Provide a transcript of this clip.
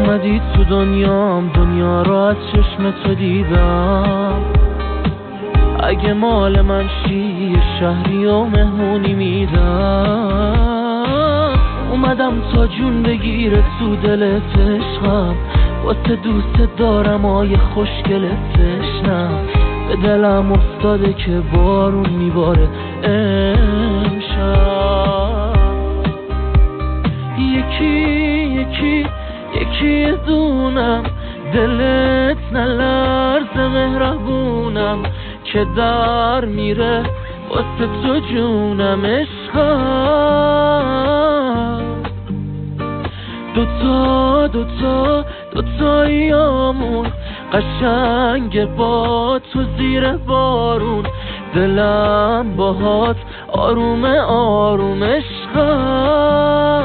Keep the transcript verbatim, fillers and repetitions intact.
اومدی تو دنیام، دنیا را از چشم تو دیدم. اگه مال من شی شهری و مهمونی میدم. اومدم تا جون بگیره تو دلت عشقم، واسه دوست دارم آیه خوشگلت تشنم. به دلم افتاده که بارون میباره امشب. یکی یکی یکی دونم، دلت نلرز مهربونم، که در میره واسه تو جونم عشقم. دوتا دوتا دوتاییامون قشنگ با تو زیر بارون، دلم باهات آروم آروم عشقم.